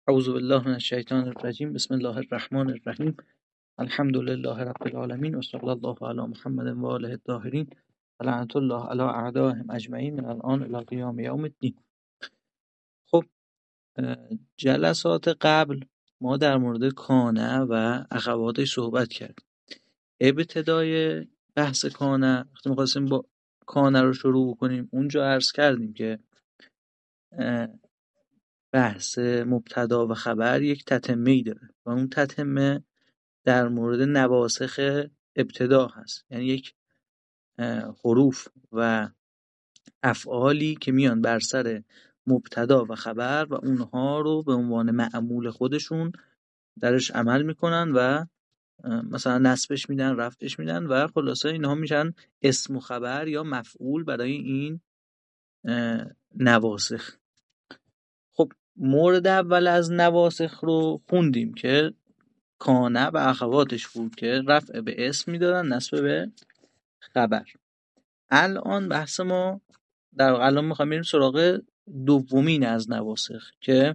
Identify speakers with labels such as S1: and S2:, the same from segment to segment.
S1: اعوذ بالله من الشیطان الرجیم. بسم الله الرحمن الرحیم. الحمد لله رب العالمین و صلی الله علی محمد و آله الطاهرین و لعنت الله علی اعدائهم اجمعین من الان الی قیام یوم الدین. خب جلسات قبل ما در مورد کانه و اخواتش صحبت کردیم. ابتدای بحث کانه وقتی می‌خواستیم با کانه رو شروع کنیم اونجا عرض کردیم که بحث مبتدا و خبر یک تتمه‌ای داره و اون تتمه در مورد نواسخ ابتدا هست، یعنی یک حروف و افعالی که میان بر سر مبتدا و خبر و اونها رو به عنوان معمول خودشون درش عمل میکنن و مثلا نصبش میدن، رفعش میدن و خلاصه اینها میشن اسم و خبر یا مفعول برای این نواسخ. خب مورد اول از نواسخ رو خوندیم که کانه و اخواتش بود که رفع به اسم میدادن، نصب به خبر. الان بحث ما الان میخوام بریم سراغ دومین از نواسخ که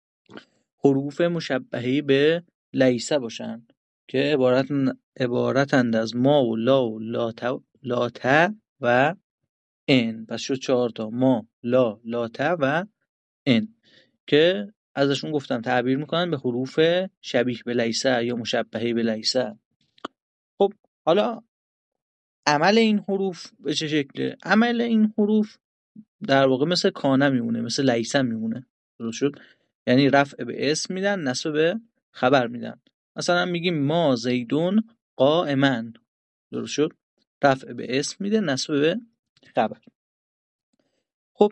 S1: حروف مشبهه به لیسه باشن که عبارتند از ما و لا و لاته و ان. پس شد 4 تا: ما، لا، لاته و ان که ازشون گفتم تعبیر میکنن به حروف شبیه به لیسه یا مشبهه به لیسه. خب حالا عمل این حروف به چه شکله؟ عمل این حروف در واقع مثل کانه میمونه، مثل لیسه میمونه. درست شد؟ یعنی رفع به اسم میدن، نصب به خبر میدن. مثلا میگیم ما زیدون قائما. درست شد؟ رفع به اسم میده، نصب به خبر. خب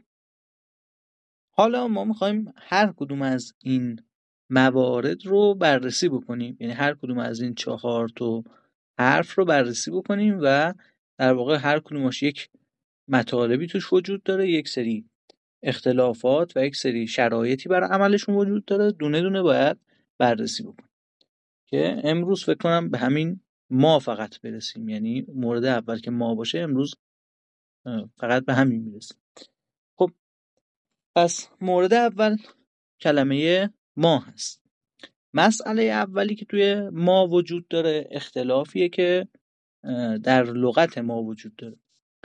S1: حالا ما میخوایم هر کدوم از این موارد رو بررسی بکنیم، یعنی هر کدوم از این 4 تا حرف رو بررسی بکنیم و در واقع هر کدومش یک مطالبی توش وجود داره، یک سری اختلافات و یک سری شرایطی برای عملشون وجود داره، دونه دونه باید بررسی بکنیم که امروز فکر کنم به همین ما فقط برسیم. یعنی مورد اول که ما باشه امروز فقط به همین میرسیم. خب پس مورد اول کلمه ما هست. مسئله اولی که توی ما وجود داره اختلافیه که در لغت ما وجود داره.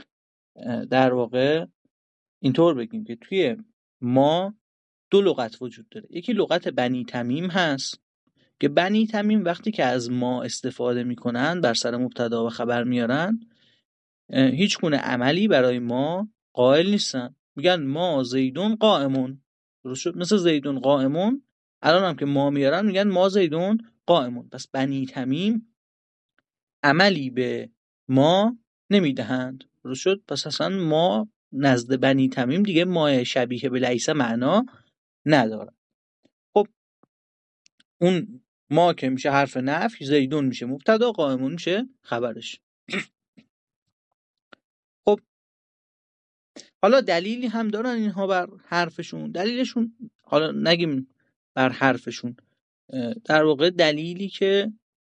S1: در واقع اینطور بگیم که توی ما 2 لغت وجود داره. یکی لغت بنی تمیم هست که بنی تمیم وقتی که از ما استفاده میکنن بر سر مبتدا و خبر میارن هیچ گونه عملی برای ما قائل نیستن، میگن ما زیدون قائمون. درست شد؟ مثل زیدون قائمون الان هم که ما میارن میگن ما زیدون قائمون. پس بنی تمیم عملی به ما نمیدهند. درست شد؟ پس اصلا ما نزد بنی تمیم دیگه ما شبیه به لیسه معنا نداره. خب اون ما که میشه حرف نفی، زیدون میشه مبتدا، قائمون میشه خبرش. خب حالا دلیلی هم دارن اینها بر حرفشون. دلیلشون حالا نگیم بر حرفشون، در واقع دلیلی که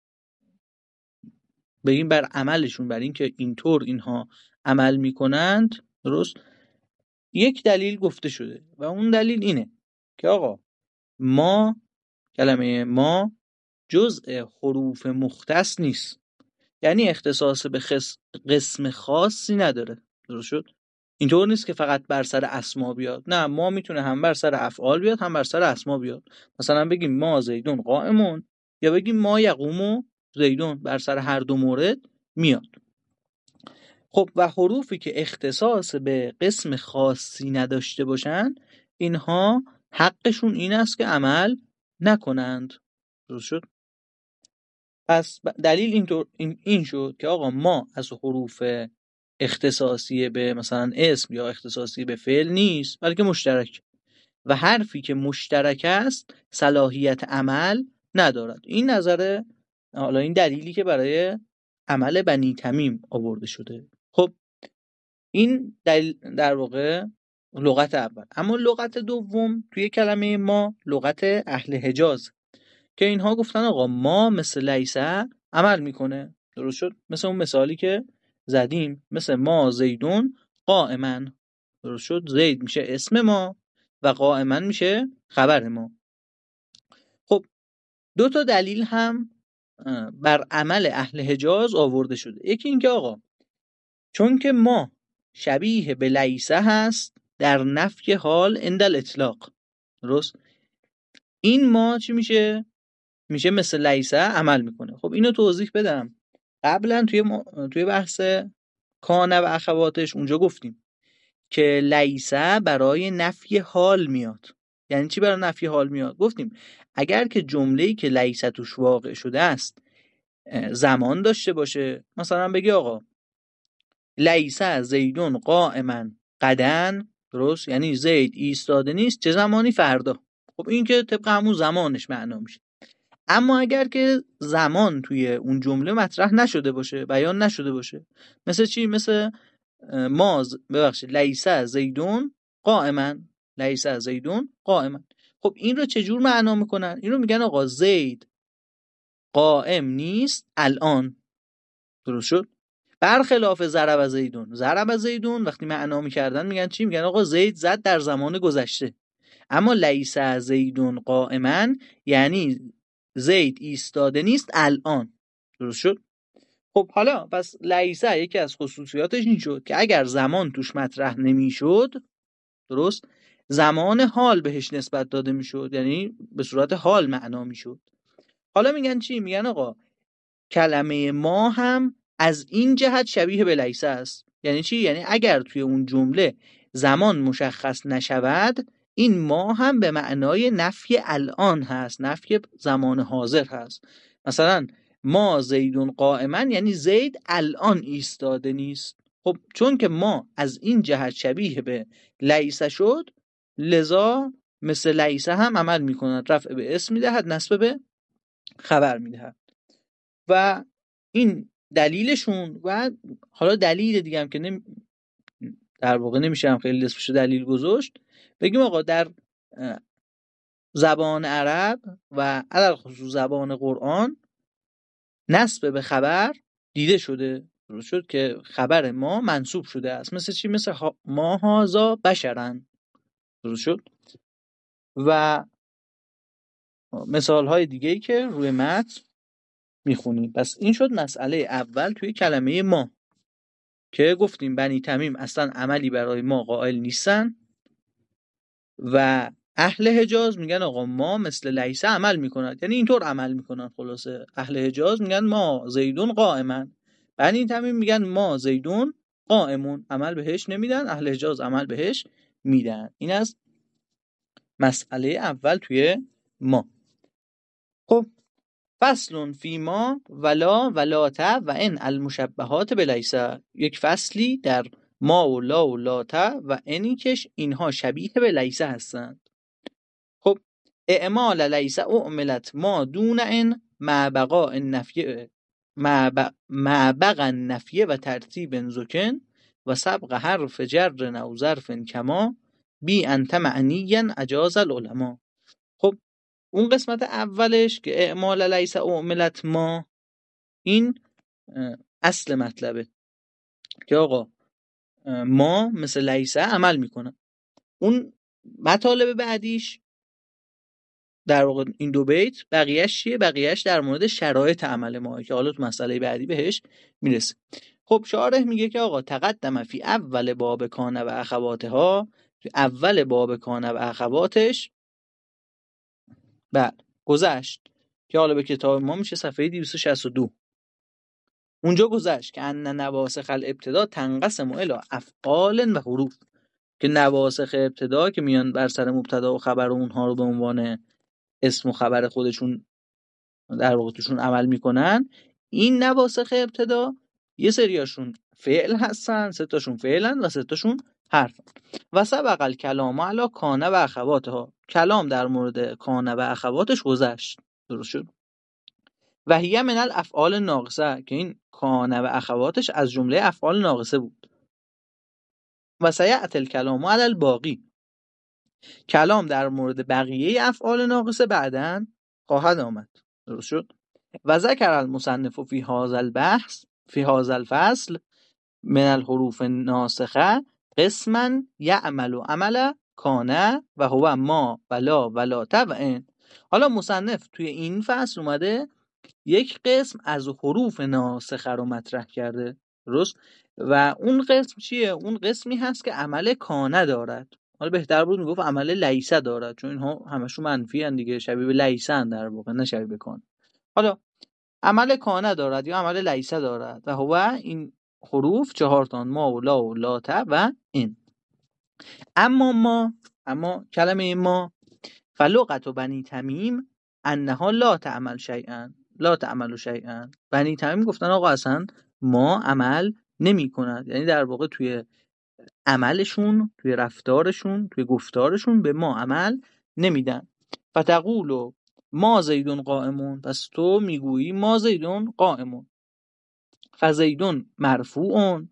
S1: بگیم بر عملشون، بر این که اینطور اینها عمل میکنند. درست؟ یک دلیل گفته شده و اون دلیل اینه که آقا ما، کلمه ما جزء حروف مختص نیست، یعنی اختصاص به قسم خاصی نداره. درست شد؟ اینطور نیست که فقط بر سر اسما بیاد، نه، ما میتونه هم بر سر افعال بیاد هم بر سر اسما بیاد. مثلا بگیم ما زیدون قائمون یا بگیم ما یقوم زیدون، بر سر هر دو مورد میاد. خب و حروفی که اختصاص به قسم خاصی نداشته باشن اینها حقشون این است که عمل نکنند. درست شد؟ پس دلیل این شد که آقا ما از حروف اختصاصی به مثلا اسم یا اختصاصی به فعل نیست، بلکه مشترک، و حرفی که مشترک است صلاحیت عمل ندارد. این نظر، حالا این دلیلی که برای عمل بنی تمیم آورده شده. خب این دلیل در واقع لغت اول. اما لغت دوم توی کلمه ما لغت اهل حجاز که اینها گفتن آقا ما مثل لیسه عمل میکنه. درست شد؟ مثل اون مثالی که زدیم، مثل ما زیدون قائما. درست شد؟ زید میشه اسم ما و قائما میشه خبر ما. دو تا دلیل هم بر عمل اهل حجاز آورده شده. یکی این که آقا چون که ما شبیه به لیسه هست در نفی حال عند الاطلاق، درست؟ این ما چی میشه؟ میشه مثل لیسه عمل میکنه. خب اینو توضیح بدم. قبلا توی بحث کان و اخواتش اونجا گفتیم که لیسه برای نفی حال میاد. یعنی چی برای نفی حال میاد؟ گفتیم اگر که جمله‌ای که لیسه توش واقع شده است زمان داشته باشه، مثلا بگی آقا لیسه زیدون قائما غدن، درست؟ یعنی زید ایستاده نیست چه زمانی؟ فردا. خب این که طبق همون زمانش معنا میشه. اما اگر که زمان توی اون جمله مطرح نشده باشه، بیان نشده باشه، مثل چی؟ مثل لیسه زیدون قائما، لیسه زیدون قائما. خب این رو چجور معنا میکنن؟ این رو میگن آقا زید قائم نیست الان، درست شد؟ برخلاف ضرب زیدون وقتی معنا میکردن میگن چی؟ میگن آقا زید زد در زمان گذشته. اما لیسه زیدون قائما یعنی زید ایستاده نیست الان، درست شد؟ خب حالا پس لیسه یکی از خصوصیاتش این شد که اگر زمان توش مطرح نمیشد، درست، زمان حال بهش نسبت داده میشد، یعنی به صورت حال معنا میشد. حالا میگن چی؟ میگن آقا کلمه ما هم از این جهت شبیه به لیسه است. یعنی چی؟ یعنی اگر توی اون جمله زمان مشخص نشود، این ما هم به معنای نفی الان هست، نفی زمان حاضر هست. مثلا ما زیدون قائما یعنی زید الان ایستاده نیست. خب چون که ما از این جهت شبیه به لیسه شد، لذا مثل لیسه هم عمل میکند، رفع به اسم میدهد، نصب به خبر میدهد. و این دلیلشون. و حالا دلیل دیگه هم که در واقع نمیشه هم خیلی اسمش دلیل گذاشت، بگیم آقا در زبان عرب و علل خصوص زبان قرآن نسب به خبر دیده شده، درست شد که خبر ما منصوب شده است. مثل چی؟ مثل ما هازا بشرن، درست شد؟ و مثال های دیگه ای که روی متن میخونیم. پس این شد مسئله اول توی کلمه ما که گفتیم بنی تمیم اصلا عملی برای ما قائل نیستن و اهل حجاز میگن آقا ما مثل لیسه عمل میکنند، یعنی اینطور عمل میکنن. خلاصه اهل حجاز میگن ما زیدون قائما، بنی تمیم میگن ما زیدون قائمون، عمل بهش نمیدن، اهل حجاز عمل بهش میدن. این از مسئله اول توی ما. خب فصل فی ما ولا ولات و ان المشبهات بلیسه، یک فصلی در ما و لا و لاته و انی کش اینها شبیه به لیسه هستند. خب اعمال لیسه اعملت ما دون ان مع بقاء النفی مع بقا النفی و ترتیب زکن و سبق حرف جر او ظرف کما بی انت معنیا اجاز العلماء. خب اون قسمت اولش که اعمال لیسه اعملت ما، این اصل مطلبه که آقا ما مثل لیسه عمل میکنه. اون مطالب بعدیش در واقع این دو بیت بقیهش چیه؟ بقیهش در مورد شرایط عمل ما که حالا تو مسئله بعدی بهش میرسه. خب شارح میگه که آقا تقدم فی اول باب کان و اخواتها، تو اول باب کان و اخواتش بعد گذشت که حالا به کتاب ما میشه صفحه 262. اونجا گذشت که ان نواسخ الابتدا تنقسم الی افعال و حروف، که نواسخ ابتدا که میان بر سر مبتدا و خبر اونها رو به عنوان اسم و خبر خودشون در واقع توشون عمل میکنن، این نواسخ ابتدا یه سریاشون فعل هستن، سه تاشون فعلن و سه تاشون حرفن. و سبق الکلام علی کان و اخواتها، کلام در مورد کان و اخواتش گذشت، درست شد. و هی من الافعال ناقصه، که این کان و اخواتش از جمله افعال ناقصه بود. و سیأتی الکلام علی الباقی، کلام در مورد بقیه افعال ناقصه بعداً خواهد آمد، درست شد. و ذکر المصنف فی هذا البحث فی هذا الفصل من الحروف الناسخه قسما یعمل عمل کان و هو ما ولا ولاته و ان. حالا مصنف توی این فصل اومده یک قسم از حروف ناسخه رو مطرح کرده، درست؟ و اون قسم چیه؟ اون قسمی هست که عمل کانه دارد. حالا بهتر بود میگفت عمل لیسه دارد، چون اینها همشون منفی ان دیگه، شبیه به لیسه ان در واقع، نه شبیه به کانه. حالا عمل کانه دارد یا عمل لیسه دارد و هو این حروف 4 تا: ما و لا و لاته و این. اما کلمه ما فلغت بنی تمیم انها لا تعمل شیئا. بنی تمیم گفتن آقا اصلا ما عمل نمی کند، یعنی در واقع توی عملشون، توی رفتارشون، توی گفتارشون به ما عمل نمیدن. فتقول ما زیدون قائمون، پس تو میگویی ما زیدون قائمون. فزیدون مرفوعون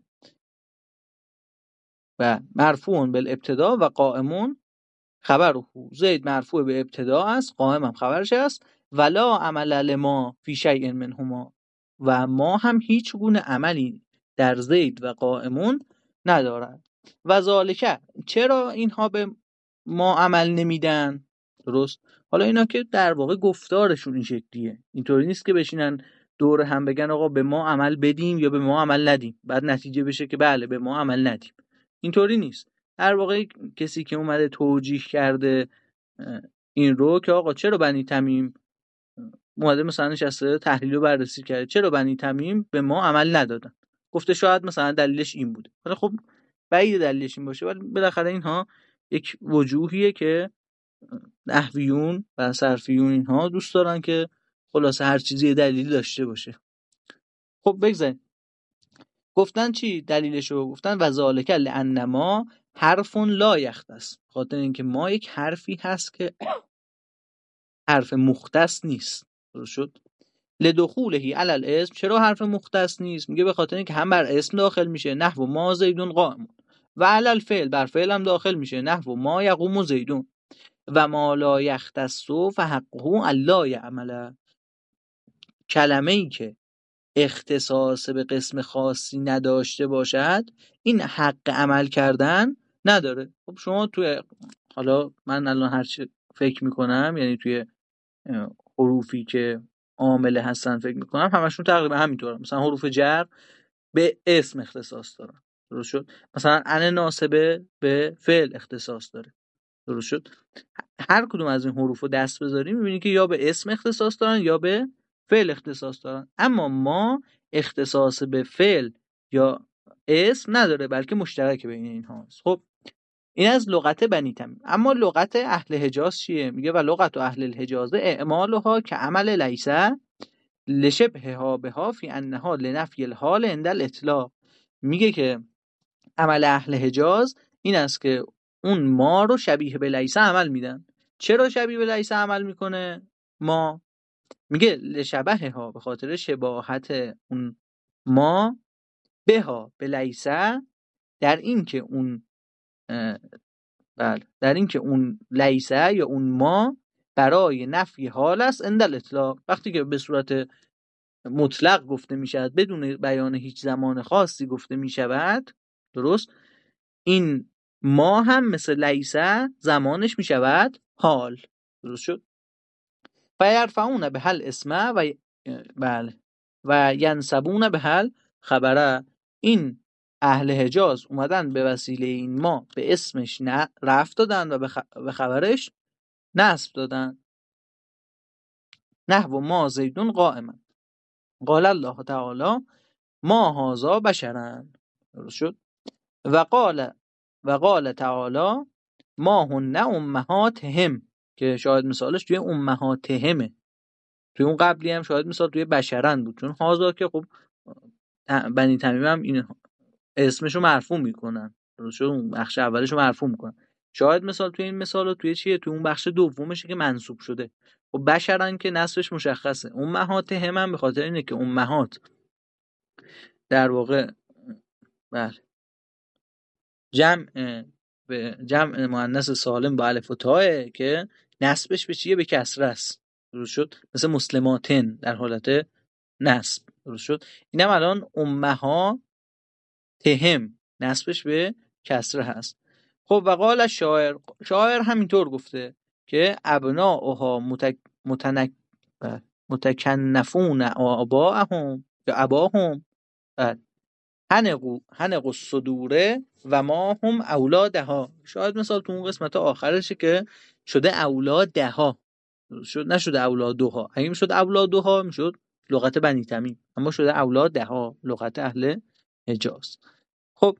S1: و مرفوعون بالابتدا و قائمون خبره. زید مرفوع به ابتدا است، قائم هم خبرش است. ولا عمل لما فی شیء منهما، و ما هم هیچ گونه عملی در زید و قائمون ندارد. و ذالک، چرا اینها به ما عمل نمیدن؟ درست. حالا اینا که در واقع گفتارشون این شکلیه، اینطوری نیست که بشینن دور هم بگن آقا به ما عمل بدیم یا به ما عمل ندیم، بعد نتیجه بشه که بله به ما عمل ندیم. اینطوری نیست. در واقع کسی که اومده توجیه کرده این رو که آقا چرا بنی تمیم اومده مثلا نشسته تحلیل و بررسی کرده، چرا بنی تمیم به ما عمل ندادن، گفته شاید مثلا دلیلش این بوده. ولی خب بعید دلیلش این باشه، ولی بالاخره اینها یک وجوهیه که نحویون و صرفیون اینها دوست دارن که خلاصه هر چیزی دلیلی داشته باشه. خب بگذاریم. گفتن چی دلیلشو؟ گفتن و ذالک لانما حرف لا یختص، خاطر اینکه ما یک حرفی هست که حرف مختص نیست. درست شد؟ لدخولهی علی الاسم، چرا حرف مختص نیست؟ میگه به خاطر اینکه هم بر اسم داخل میشه نحو ما زیدون قائم، و علی الفعل، بر فعل هم داخل میشه نحو ما یقوم زیدون، و ما لا یختص فحقه الا یعمل. کلمه ای که اختصاص به قسم خاصی نداشته باشد این حق عمل کردن نداره. خب شما توی، حالا من الان هر چی فکر میکنم، یعنی توی حروفی که عامله هستن فکر میکنم همشون تقریبا همینطوره. مثلا حروف جر به اسم اختصاص دارن، درست شد؟ مثلا ان ناصبه به فعل اختصاص داره، درست شد؟ هر کدوم از این حروف رو دست بذاریم میبینی که یا به اسم اختصاص دارن یا به فعل اختصاص دارن. اما ما اختصاص به فعل یا اسم نداره، بلکه مشترک بین اینها است. خب این از لغت بنی تمیم. اما لغت اهل حجاز چیه؟ میگه و لغت اهل الحجاز اعمالها که عمل لیسه لشبهها بها فی انها لنفی الحال عند الاطلاق. میگه که عمل اهل حجاز این است که اون ما رو شبیه به لیسه عمل میدن. چرا شبیه به لیسه عمل میکنه ما؟ میگه لشبهها، به خاطر شباهت اون ما بها به لیسه، در این که اون در این که اون لیسه یا اون ما برای نفی حال است عند الاطلاق. وقتی که به صورت مطلق گفته می شود، بدون بیان هیچ زمان خاصی گفته می شود، درست، این ما هم مثل لیسه زمانش می شود حال. درست شد؟ فیرفعون به هل اسمه و بله و ینسبون به هل خبره. این اهل حجاز اومدن به وسیله این ما به اسمش رفت دادن و به خبرش نصب دادن. نحو ما زیدون قائما قال الله تعالی ما هذا بشرا. درست شد؟ و قال تعالی ما هن امهاتهم، که شاید مثالش توی امهاتهمه. توی اون قبلی هم شاید مثال توی بشرن بود، چون هازا که خب بنی تمیم هم این اسمشو مرفوع میکنن، درست شد؟ اون بخش اولشو مرفوع میکنن. شاید مثال توی این مثال و توی چیه؟ توی اون بخش دومشه که منصوب شده. خب بشرن که نصبش مشخصه. امهاتهم هم به خاطر اینه که امهات در واقع بله جمع مؤنث سالم با الف و تاء که نسبش به چیه؟ به کسره است. درست شد؟ مثل مسلماتن در حالت نسب. درست شد؟ اینم الان امها تهم نسبش به کسره هست. خب و قال شاعر همینطور گفته که ابناؤها متکنفون آباهم یا اباهم هنقوا الصدوره و ما هم اولادها. شاید مثال تو اون قسمت آخرشه که شده اولادها، نشده اولادها. اگه میشد اولادها میشد لغت بنی تمیم، اما شده اولادها لغت اهل حجاز. خب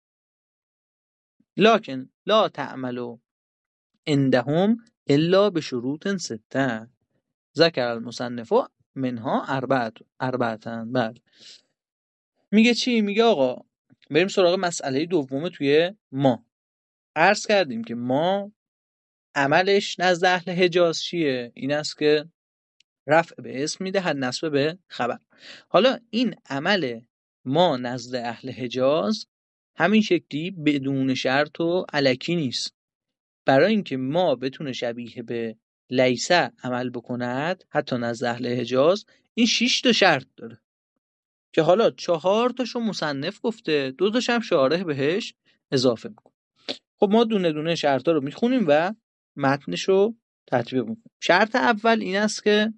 S1: لکن لا تعملوا عندهم الا به شروط سته ذکر المصنف منها اربعتن. بله میگه چی؟ میگه آقا بریم سراغ مسئله دوم توی ما. عرض کردیم که ما عملش نزد اهل حجاز چیه؟ این است که رفع به اسم میدهد نسب به خبر. حالا این عمل ما نزد اهل حجاز همین شکلی بدون شرط و الکی نیست. برای اینکه ما بتونه شبیه به لیسه عمل بکند حتی نزد اهل حجاز، این 6 تا شرط داره که حالا 4 تاشو مصنف گفته، 2 تاش هم شارح بهش اضافه میکنه. خب ما دونه دونه شرطا رو میخونیم و متنشو تطبیق میکنیم. شرط اول این است که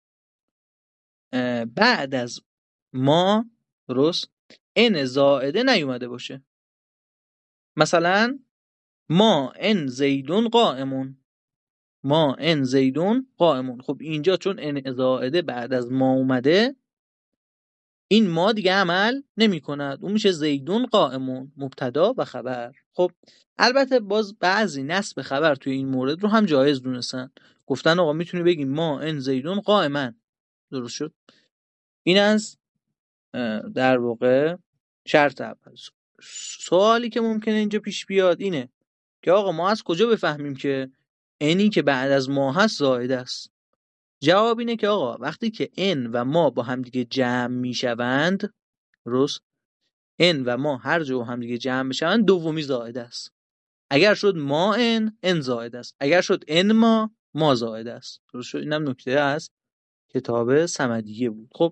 S1: بعد از ما درست ان زائده نیومده باشه. مثلا ما ان زیدون قائمون، ما ان زیدون قائمون. خب اینجا چون ان زائده بعد از ما اومده، این ما دیگه عمل نمی کند، اون میشه زیدون قائمون مبتدا و خبر. خب البته باز بعضی نصب خبر توی این مورد رو هم جایز دونستن، گفتن آقا میتونی بگی ما ان زیدون قائمن. درست شد. این از در واقع شرط اول. سوالی که ممکنه اینجا پیش بیاد اینه که آقا ما از کجا بفهمیم که اینی که بعد از ما هست زائد است؟ جواب اینه که آقا وقتی که ان و ما با هم دیگه جمع میشوند، درست، ان و ما هر جا هم دیگه جمع بشوند دومی زائد است. اگر شد ما ان زائد است. اگر شد ان ما زائد است. درست شد. اینم نکته از کتاب صمدیه بود. خب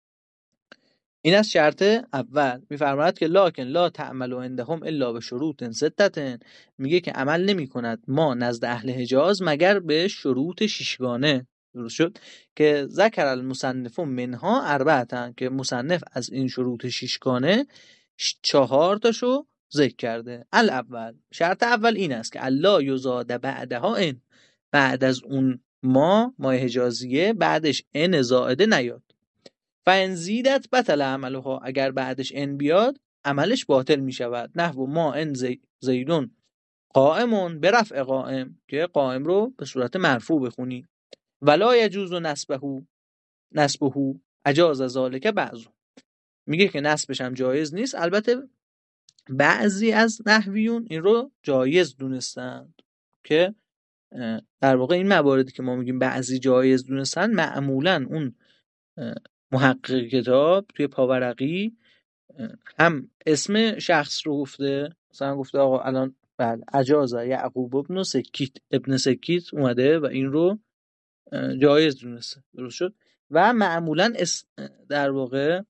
S1: این از شرط اول. میفرماید که لکن لا تعملوا عندهم الا به شروط ستة، میگه که عمل نمی کند ما نزد اهل حجاز مگر به شروط ششگانه. درست شد. که ذکر المصنف منها اربعتن، که مصنف از این شروط ششگانه 4 تاشو ذکر کرده. الاول، شرط اول این است که الا یزاد بعدها ان، بعد از اون ما حجازیه بعدش ان زائده نیاد. فان زیدت بطل عملها، اگر بعدش ان بیاد عملش باطل می شود. نحو ما ان زیدون قائمون به رفع قائم، که قائم رو به صورت مرفوع بخونی. ولا یجوز نسبه اجاز ذالک بعض، میگه که نسبش هم جایز نیست. البته بعضی از نحویون این رو جایز دونستن، که در واقع این مواردی که ما میگیم بعضی جایز دونستن، معمولا اون محقق کتاب توی پاورقی هم اسم شخص رو گفته، مثلا گفته آقا الان بله اجازه یعقوب ابن سکیت اومده و این رو جایز دونسته. درست شد. و معمولا در واقع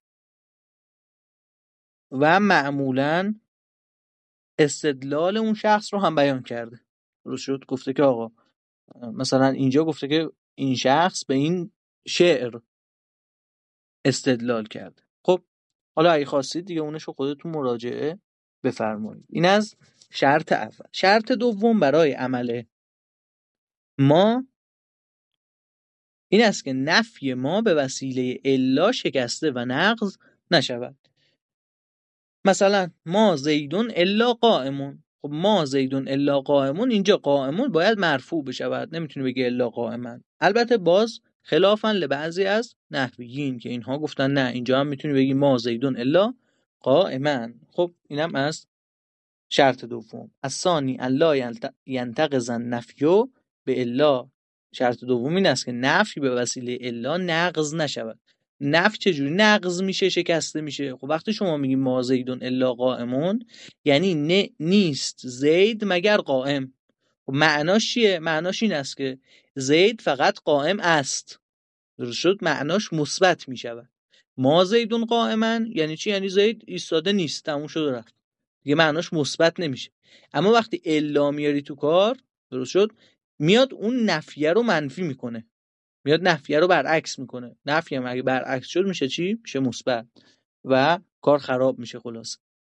S1: استدلال اون شخص رو هم بیان کرده. درست شد. گفته که آقا مثلا اینجا گفته که این شخص به این شعر استدلال کرده. خب حالا اگه خواستید دیگه اونشو خودتون مراجعه بفرمایید. این از شرط اول. شرط دوم برای عمل ما این است که نفی ما به وسیله الا شکسته و نقض نشود. مثلا ما زیدون الا قائمون. خب ما زیدون الا قائمون، اینجا قائمون باید مرفوع بشود، نمیتونی بگی الا قائمن. البته باز خلافاً لبعضی از نحویین که اینها گفتن نه، اینجا هم میتونی بگی ما زیدون الا قائمن. خب اینم از شرط دوم. الثانی الا ینتقض النفی به الا. شرط دوم این است که نفی به وسیله الا نقض نشود. نفی چجوری نقض میشه، شکسته میشه؟ خب وقتی شما میگی ما زیدون الا قائمون، یعنی نیست زید مگر قائم. خب معناش چیه؟ معناش این است که زید فقط قائم است. درست شد. معناش مثبت میشود. ما زیدون قائمن یعنی چی؟ یعنی زید ایستاده نیست، تموم شد و رفت. دیگه معناش مثبت نمیشه. اما وقتی الا میاری تو کار، درست شد، میاد اون نفیه رو منفی میکنه، میاد نفیه رو برعکس میکنه. نفی هم اگه برعکس شد میشه چی؟ میشه مثبت و کار خراب میشه خلاص.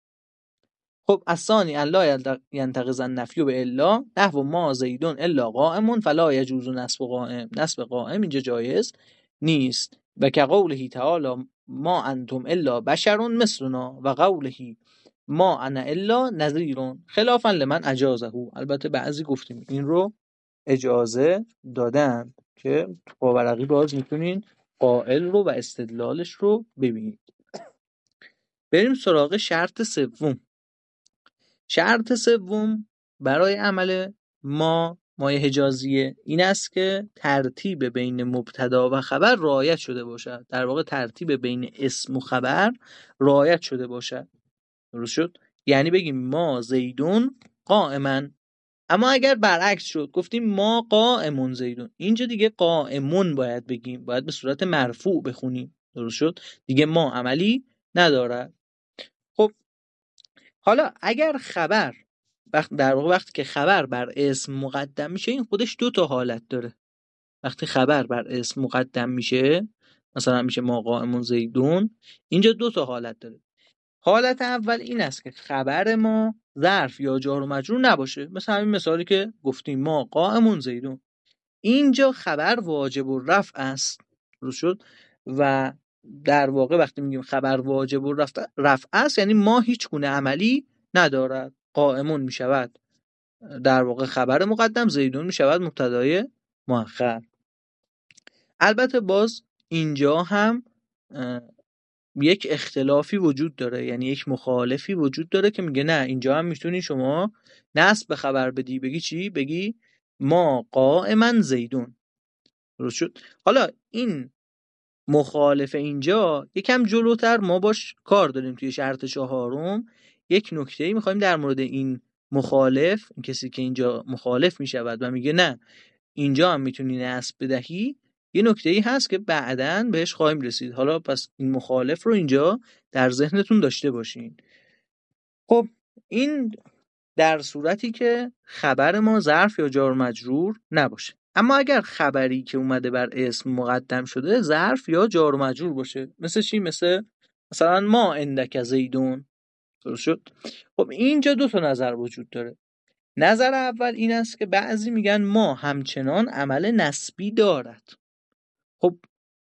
S1: خب الثانی ان لا ینتقض النفی به الا نحو ما زیدون الا قائم فلا یجوز نصب قائم. نصب قائم اینجا جایز نیست. و که قوله تعالی ما انتم الا بشر مثلنا و قوله ما انا الا نذیر خلافا لمن اجازه. البته بعضی گفتیم این رو اجازه دادن که تو پاورقی باز میتونین قائل رو و استدلالش رو ببینید. بریم سراغ شرط سوم. شرط سوم برای عمل مای حجازیه این است که ترتیب بین مبتدا و خبر رعایت شده باشد. در واقع ترتیب بین اسم و خبر رعایت شده باشد. درست شد؟ یعنی بگیم ما زیدون قائما. اما اگر برعکس شد گفتیم ما قائمون زیدون، اینجا دیگه قائمون باید بگیم، باید به صورت مرفوع بخونیم. درست شد؟ دیگه ما عملی نداره. خب حالا اگر خبر در واقع وقتی که خبر بر اسم مقدم میشه این خودش دو تا حالت داره. وقتی خبر بر اسم مقدم میشه مثلا میشه ما قائمون زیدون، اینجا دو تا حالت داره. حالت اول این است که خبر ما ظرف یا جار و مجرور نباشه، مثلا همین مثالی که گفتیم ما قائمون زیدون. اینجا خبر واجب الرفع است. درست شد؟ و در واقع وقتی میگیم خبر واجب الرفع است یعنی ما هیچ گونه عملی ندارد. قائمون میشود در واقع خبر مقدم، زیدون میشود مبتدای مؤخر. البته باز اینجا هم یک اختلافی وجود داره، یعنی یک مخالفی وجود داره که میگه نه اینجا هم میتونی شما نصب به خبر بدی، بگی چی؟ بگی ما قائما زیدون. درست شد؟ حالا این مخالف اینجا یکم جلوتر ما باش کار داریم توی شرط چهارم. یک نکته‌ای میخوایم در مورد این مخالف، این کسی که اینجا مخالف میشود و میگه نه اینجا هم میتونی نصب بدهی، یه نکته‌ای هست که بعداً بهش خواهیم رسید. حالا پس این مخالف رو اینجا در ذهنتون داشته باشین. خب این در صورتی که خبر ما ظرف یا جار مجرور نباشه. اما اگر خبری که اومده بر اسم مقدم شده ظرف یا جار مجرور باشه، مثل چی؟ مثلا ما عندک زیدون. درست شد؟ خب اینجا دو تا نظر وجود داره. نظر اول این است که بعضی میگن ما همچنان عمل نسبی دارد. خب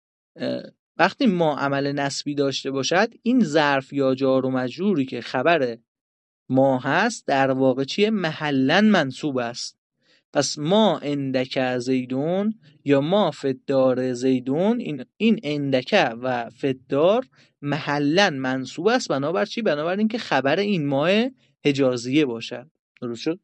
S1: وقتی ما عمل نسبی داشته باشد این ظرف یا جار و مجروری که خبر ما هست در واقع چیه؟ محلن منصوب است. پس ما عندک زیدون یا ما فدار زیدون، این عندک و فدار محلن منصوب است. بنابر چی؟ بنابر اینکه خبر این ماه حجازیه باشد. درست شد؟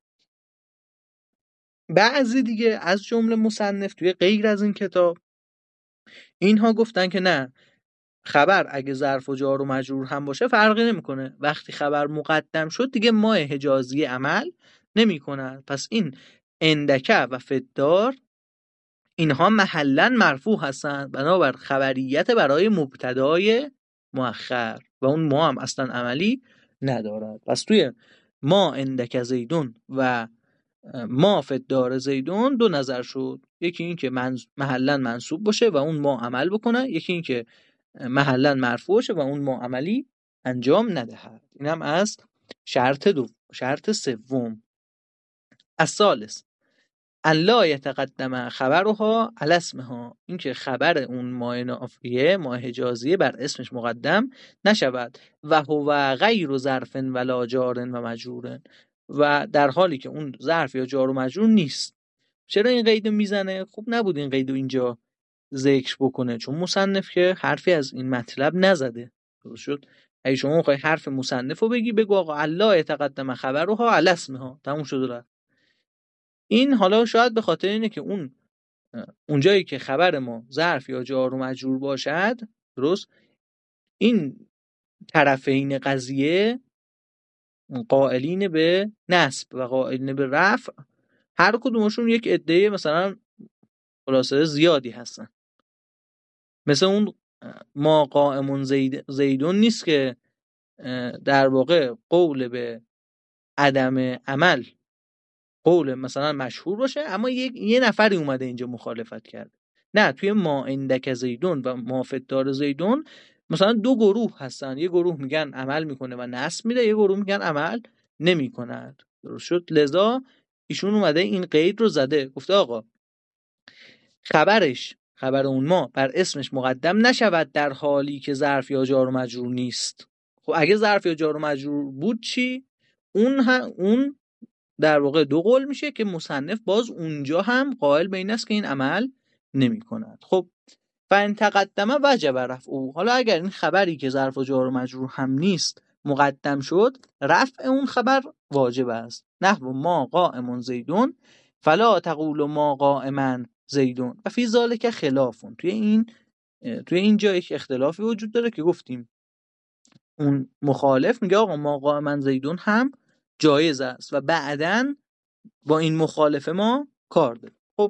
S1: بعضی دیگه از جمله مصنف توی غیر از این کتاب اینها گفتن که نه، خبر اگه ظرف و جار و مجرور هم باشه فرقی نمیکنه، وقتی خبر مقدم شد دیگه ماه حجازی عمل نمیکنه. پس این اندکه و فدار اینها محلن مرفوع هستن بنابر خبریت برای مبتدای مؤخر و اون ما هم اصلا عملی ندارد. پس توی ما اندک زیدون و ما فدار زیدون دو نظر شد. یکی این که محلن منصوب باشه و اون ما عمل بکنه، یکی این که محلن مرفوع باشه و اون ما عملی انجام ندهد. این هم از شرط سوم. الثالث ان لا یتقدم خبرها علی اسمها، این که خبر اون ماه نافیه ماه حجازیه بر اسمش مقدم نشود. و هو غیر ظرف ولا جار و مجرور، و در حالی که اون ظرف یا جار و مجرور نیست. چرا این قیدو میزنه؟ خوب نبود این قیدو اینجا ذکر بکنه، چون مصنف که حرفی از این مطلب نزده. درست شد؟ اگه شما میخوای حرف مصنف رو بگو آقا الله یتقدم خبرها علی اسمها، تموم شد. این حالا شاید به خاطر اینه که اونجایی که خبر ما ظرف یا جار و مجرور باشد، درست، این طرفین قضیه قائلین به نصب و قائلین به رفع هر کدومشون یک عده مثلا خلاصه زیادی هستن. مثل اون ما قائمون زیدون نیست که در واقع قول به عدم عمل قول مثلا مشهور باشه، اما یه نفری اومده اینجا مخالفت کرده. نه، توی ما عندک زیدون و ما فی الدار زیدون مثلا دو گروه هستن، یه گروه میگن عمل میکنه و نصب میده، یه گروه میگن عمل نمیکند. درست شد؟ لذا ایشون اومده این قید رو زده، گفته آقا خبر اون ما بر اسمش مقدم نشود در حالی که ظرف یا جار و مجرور نیست. خب اگه ظرف یا جار و مجرور بود چی؟ اون در واقع دو قول میشه که مصنف باز اونجا هم قائل به این است که این عمل نمی کند. خب فان تقدم وجب رفعه. حالا اگر این خبری که ظرف و جار و مجرور هم نیست مقدم شد، رفع اون خبر واجب است. نحو ما قائم زیدون فلا تقول ما قائما زیدون و فی ذلک خلافون. توی این جا یک اختلافی وجود داره که گفتیم اون مخالف میگه آقا ما قائما زیدون هم جایز است و بعداً با این مخالفه ما کار داریم. خب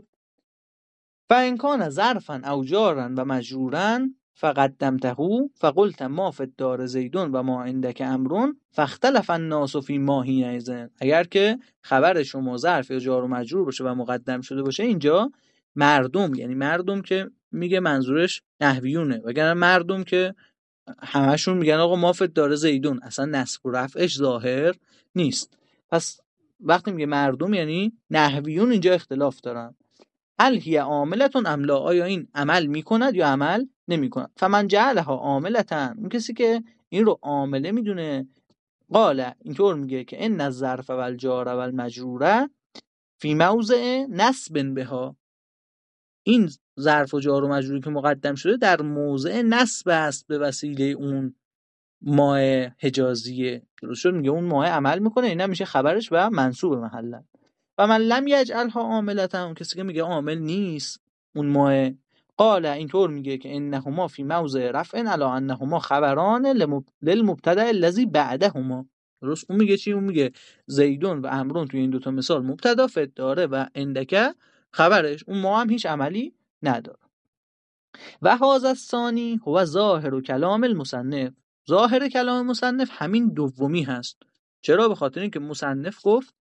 S1: فإن کان ظرفا او جارا و مجرورا فقدمته فقلت ما فی الدار زیدون و ما عندک امرون فاختلف الناس فی ما حینئذ. اگر که خبر شما ظرف یا جار و مجرور باشه و مقدم شده باشه، اینجا مردم، یعنی مردم که میگه منظورش نحویونه، وگرنه مردم که همشون میگن آقا ما فی الدار زیدون، اصلا نصب و رفعش ظاهر نیست. پس وقتی میگه مردم یعنی نحویون اینجا اختلاف دارن. هل هی عاملتون ام لا؟ آیا این عمل میکند یا عمل نمیکند؟ فمن جعلها عاملتن، اون کسی که این رو عامله میدونه، قال اینطور میگه که ان الظرف و الجار و المجرور فی موضع نصب بها. این ظرف و جار و مجروری که مقدم شده در موضع نصب است به وسیله اون ماه حجازیه. درست شد؟ میگه اون ماه عمل میکنه، این میشه خبرش و منصوب محلا. و من لم یجعلها عاملتا، اون کسی که میگه عامل نیست اون ماه، قال اینطور میگه که انهما فی موضع رفع علی انهما خبران للمبتدا الذی بعدهما. درست؟ اون میگه چی؟ اون میگه زیدون و امرون توی این دوتا مثال مبتدا فد داره و اندکه خبرش، اون ما هم هیچ عملی نداره. و هذا الثانی هو ظاهر کلام المصنف. ظاهر کلام مصنف همین دومی هست. چرا؟ به خاطر اینکه مصنف گفت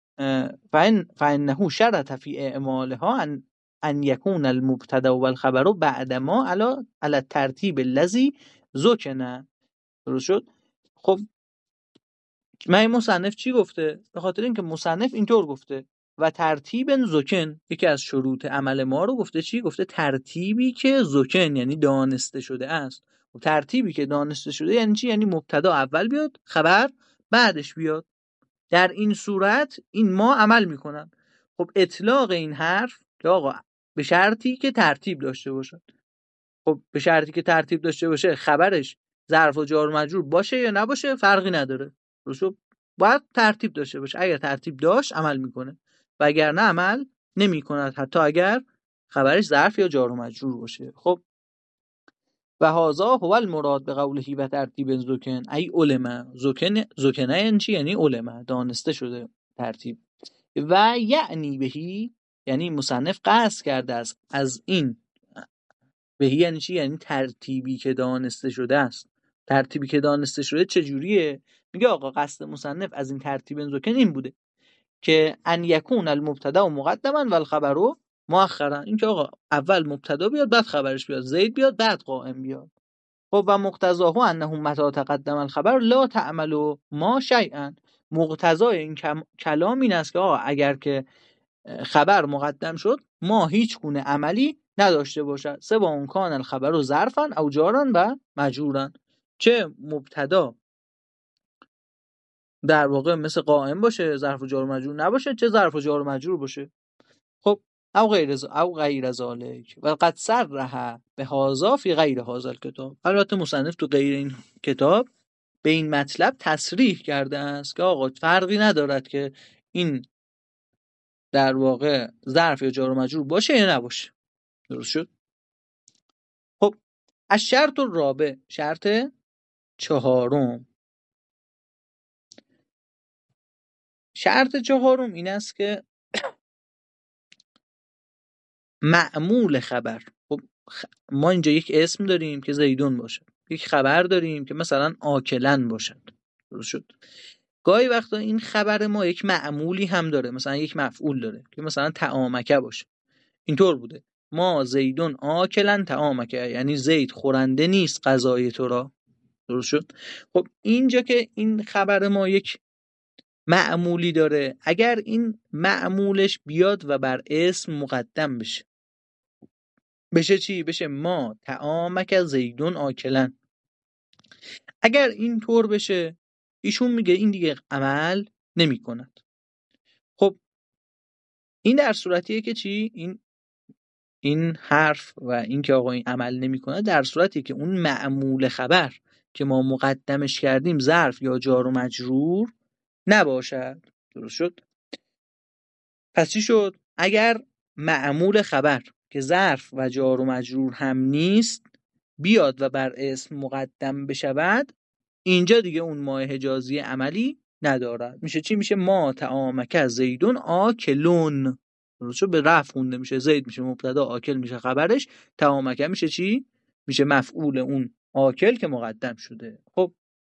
S1: فإنه شرط فی اعمالها ان یکون المبتدا و الخبر بعد ما علی الترتیب الذی ذکر. درست شد؟ خب من مصنف چی گفته؟ به خاطر اینکه مصنف اینطور گفته و ترتیب زکن، یکی از شروط عمل ما رو گفته چی؟ گفته ترتیبی که زکن یعنی دانسته شده است. و ترتیبی که دانسته شده یعنی چی؟ یعنی مبتدا اول بیاد، خبر بعدش بیاد. در این صورت این ما عمل میکنن. خب اطلاق این حرف که آقا به شرطی که ترتیب داشته باشه. خب به شرطی که ترتیب داشته باشه، خبرش ظرف و جار و مجرور باشه یا نباشه فرقی نداره. درست؟ باید ترتیب داشته باشه. اگر ترتیب داشت عمل میکنه و اگر نه عمل نمیکند، حتی اگر خبرش ظرف یا جار و مجرور باشه. خب و هذا هو المراد به قوله و ترتیب زکن ای علم. زکنه یعنی چی؟ یعنی علم، دانسته شده ترتیب. و یعنی بهی، یعنی مصنف قصد کرده است از این. بهی یعنی چی؟ یعنی ترتیبی که دانسته شده است. ترتیبی که دانسته شده چجوریه؟ میگه آقا قصد مصنف از این ترتیب زکن این بوده که ان یکون المبتدا و مقدما و الخبر مؤخرا. این که آقا اول مبتدا بیاد بعد خبرش بیاد، زید بیاد بعد قائم بیاد. خب و مقتضاه انه متى تقدم الخبر لا تعمل ما شیئا. مقتضای این کلام این است که آقا اگر که خبر مقدم شد ما هیچ گونه عملی نداشته باشد. سه با اون کان الخبر و ظرفا او جارا و مجرورا، چه مبتدا در واقع مثل قائم باشه، ظرف و جار و مجرور نباشه، چه ظرف و جار و مجرور باشه. خب او غیر ذالک و قد صرح به هذا فی غیر هذا الکتاب. البته مصنف تو غیر این کتاب به این مطلب تصریح کرده است که آقا فرقی ندارد که این در واقع ظرف یا جار و مجرور باشه یا نباشه. درست شد؟ خب الشرط الرابع، شرط چهارم. شرط چهارم این است که معمول خبر. خب ما اینجا یک اسم داریم که زیدون باشه، یک خبر داریم که مثلا آکلن باشد. درست شد؟ گاهی وقتا این خبر ما یک معمولی هم داره، مثلا یک مفعول داره که مثلا طعامک باشه. اینطور بوده ما زیدون آکلن طعامک، یعنی زید خورنده نیست غذای تو را. درست شد؟ خب اینجا که این خبر ما یک معمولی داره، اگر این معمولش بیاد و بر اسم مقدم بشه چی؟ بشه ما طعامک زیدون آکلن. اگر این طور بشه ایشون میگه این دیگه عمل نمی کند. خب این در صورتیه که چی؟ این حرف و این که آقا این عمل نمی کند در صورتی که اون معمول خبر که ما مقدمش کردیم ظرف یا جار و مجرور نباشد. درست شد؟ پس چی شد؟ اگر معمول خبر که ظرف و جار و مجرور هم نیست بیاد و بر اسم مقدم بشود، اینجا دیگه اون ما حجازی عملی ندارد. میشه چی؟ میشه ما طعامک زیدون آکلون. درست شد؟ به رفع خونده میشه، زید میشه مبتدا، آکل میشه خبرش، طعامک میشه چی؟ میشه مفعول اون آکل که مقدم شده. خب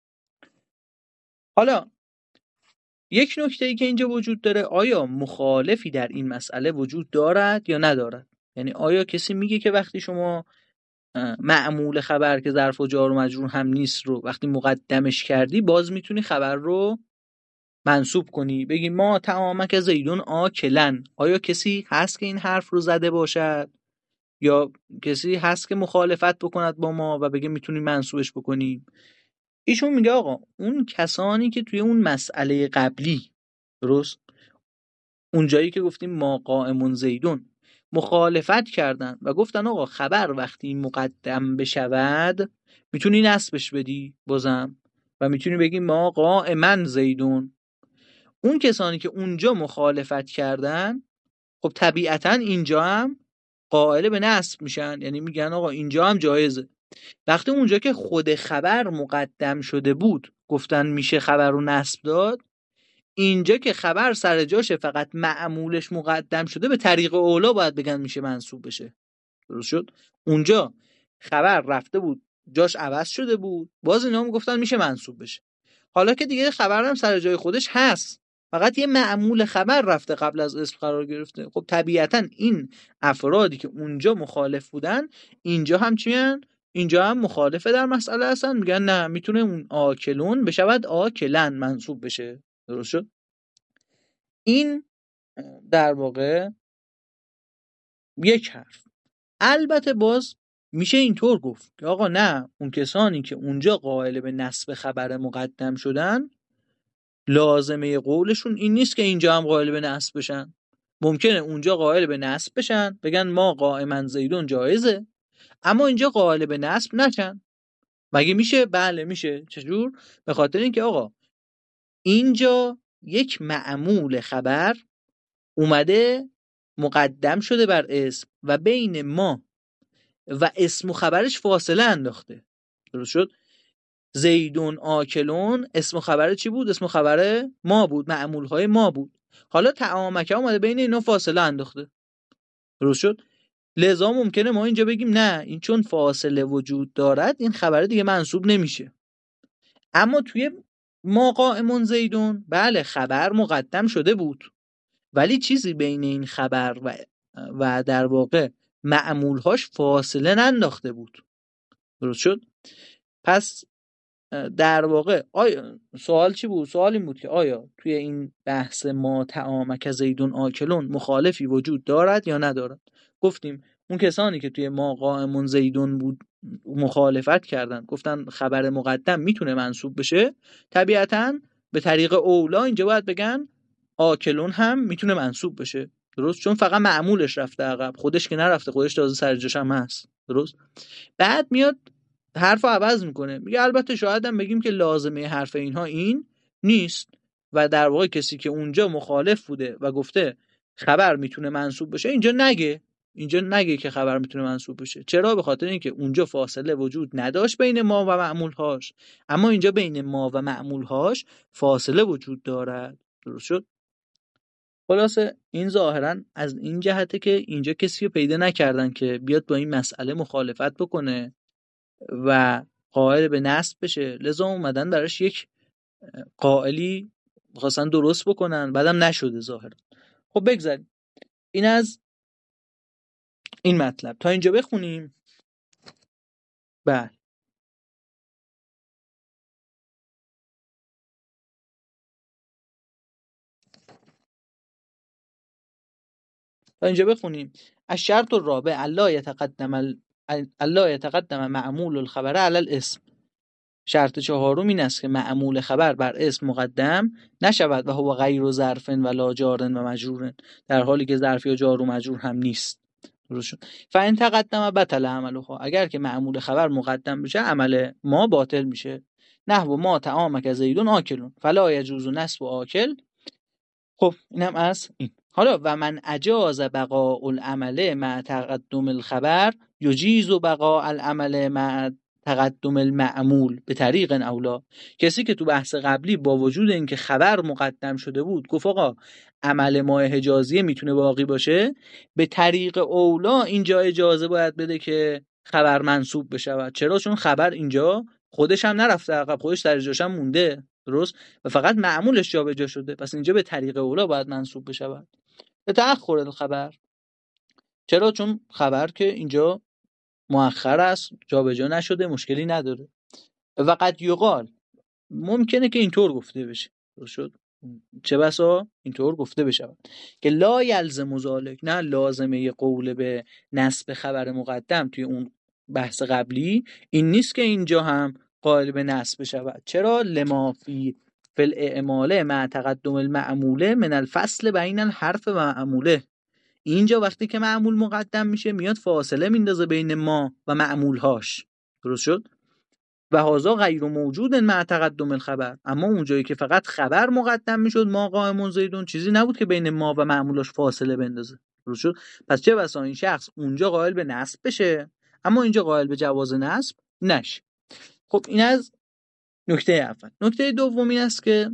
S1: حالا یک نکته ای که اینجا وجود داره، آیا مخالفی در این مسئله وجود دارد یا ندارد؟ یعنی آیا کسی میگه که وقتی شما معمول خبر که ظرف و جار و مجرور هم نیست رو وقتی مقدمش کردی باز میتونی خبر رو منصوب کنی، بگی ما طعامک زیدون آکلن؟ آیا کسی هست که این حرف رو زده باشد یا کسی هست که مخالفت بکند با ما و بگه میتونی منصوبش بکنیم؟ ایشون میگه آقا اون کسانی که توی اون مسئله قبلی، درست اون جایی که گفتیم ما قائمون زیدون، مخالفت کردن و گفتن آقا خبر وقتی مقدم بشود میتونی نصبش بدی بازم و میتونی بگی ما قائمن زیدون، اون کسانی که اونجا مخالفت کردن خب طبیعتا اینجا هم قائل به نصب میشن، یعنی میگن آقا اینجا هم جایزه. وقتی اونجا که خود خبر مقدم شده بود گفتن میشه خبر رو نصب داد، اینجا که خبر سر جاشه فقط معمولش مقدم شده به طریق اولا باید بگن میشه منصوب بشه. درست شد؟ اونجا خبر رفته بود جاش عوض شده بود، باز اینا میگفتن میشه منصوب بشه. حالا که دیگه خبر هم سر جای خودش هست، فقط یه معمول خبر رفته قبل از اسم قرار گرفته، خب طبیعتا این افرادی که اونجا مخالف بودن اینجا هم چیان؟ اینجا هم مخالفه در مسئله هستن، میگن نه میتونه اون آکلون بشود آکلن منصوب بشه. درست شد؟ این در واقع یک حرف. البته باز میشه اینطور گفت که آقا نه، اون کسانی که اونجا قائل به نصب خبر مقدم شدن لازمه قولشون این نیست که اینجا هم قائل به نصب بشن. ممکنه اونجا قائل به نصب بشن بگن ما قائمن زیدون جایزه، اما اینجا قائل به نصب نشن. مگه میشه؟ بله میشه. چجور؟ به خاطر اینکه آقا اینجا یک معمول خبر اومده مقدم شده بر اسم و بین ما و اسم و خبرش فاصله انداخته. درست شد؟ زیدون آکلون اسم و خبر چی بود؟ اسم و خبر ما بود، معمول های ما بود. حالا طعامک اومده بین اینا فاصله انداخته. درست شد؟ لذا ممکنه ما اینجا بگیم نه، این چون فاصله وجود دارد این خبر دیگه منصوب نمیشه. اما توی ما قائمون زیدون بله خبر مقدم شده بود، ولی چیزی بین این خبر و در واقع معمولهاش فاصله ننداخته بود. درست شد؟ پس در واقع سوال چی بود؟ سوال این بود که آیا توی این بحث ما طعامک زیدون آکلون مخالفی وجود دارد یا ندارد؟ گفتیم اون کسانی که توی ما قائمون زیدون بود مخالفت کردن، گفتن خبر مقدم میتونه منصوب بشه، طبیعتاً به طریق اولا اینجا باید بگن آکلون هم میتونه منصوب بشه. درست؟ چون فقط معمولش رفته عقب، خودش که نرفته، خودش تازه سر جاش هم هست. درست؟ بعد میاد حرفو عوض میکنه، میگه البته شاید هم بگیم که لازمه حرف اینها این نیست و در واقع کسی که اونجا مخالف بوده و گفته خبر میتونه منصوب بشه اینجا نگه که خبر میتونه منصوب بشه. چرا؟ به خاطر اینکه اونجا فاصله وجود نداشت بین ما و معمولهاش، اما اینجا بین ما و معمولهاش فاصله وجود دارد. درست شد؟ خلاصه این ظاهرا از این جهته که اینجا کسی رو پیدا نکردن که بیاد با این مسئله مخالفت بکنه و قائل به نصب بشه، لذا اومدن براش یک قائلی می‌خواستن درست بکنن، بعدم نشده ظاهرا. خب بگذاریم. این از این مطلب تا اینجا بخونیم. بله تا اینجا بخونیم. الشرط الرابع الا یتقدم معمول الخبر علی الاسم. شرط چهارم این است که معمول خبر بر اسم مقدم نشود و هو غیر ظرف ولا جار و مجرور، در حالی که ظرف یا جار و مجرور هم نیست. درست شد. فان تقدم بطل عمله. اگر که معمول خبر مقدم بشه عمل ما باطل میشه. نحو ما طعامک زیدون آکلون فلا یجوز نصب آکل. خب اینم از این. حالا و من اجاز بقاء العمل مع تقدم الخبر یجیز بقاء العمل مع تقدم المعمول به طریق اولا. کسی که تو بحث قبلی با وجود اینکه خبر مقدم شده بود گفت آقا عمل ما حجازیه میتونه باقی باشه، به طریق اولا اینجا اجازه باید بده که خبر منصوب بشود. چرا؟ چون خبر اینجا خودش هم نرفته عقب، خودش در جاش هم مونده، درست، و فقط معمولش جابجا شده. پس اینجا به طریق اولا باید منصوب بشود. به تأخر الخبر. چرا؟ چون خبر که اینجا مؤخر است، جابجا نشده، مشکلی نداره. و قد یقال، ممکنه که اینطور گفته بشه، درست شد، چه بسا اینطور گفته بشه که لا یلزم ذالک، نه لازمه قول به نسب خبر مقدم توی اون بحث قبلی این نیست که اینجا هم قائل به نسب شود. چرا؟ لما فی الاعماله مع تقدم المعموله من الفصل بین الحرف و معموله. اینجا وقتی که معمول مقدم میشه میاد فاصله میندازه بین ما و معمولهاش، درست شد. و هذا غیر موجود مع تقدم الخبر. اما اونجایی که فقط خبر مقدم میشد ما قائمون زیدون، چیزی نبود که بین ما و معمولاش فاصله بندازه، درست شد. پس چه بسا این شخص اونجا قائل به نصب بشه اما اینجا قائل به جواز نصب نشه. خب این از نکته اول. نکته دوم این است که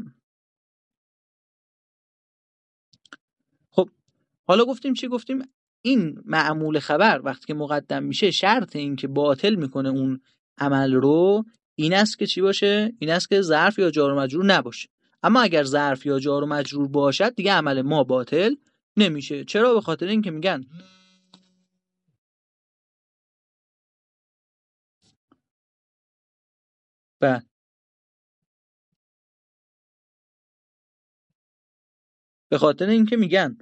S1: خب حالا گفتیم چی گفتیم؟ این معمول خبر وقتی که مقدم میشه شرط این که باطل میکنه اون عمل رو این است که چی باشه؟ این است که ظرف یا جار و مجرور نباشه. اما اگر ظرف یا جار و مجرور باشد دیگه عمل ما باطل نمیشه. چرا؟ به خاطر این که میگن به خاطر این که میگن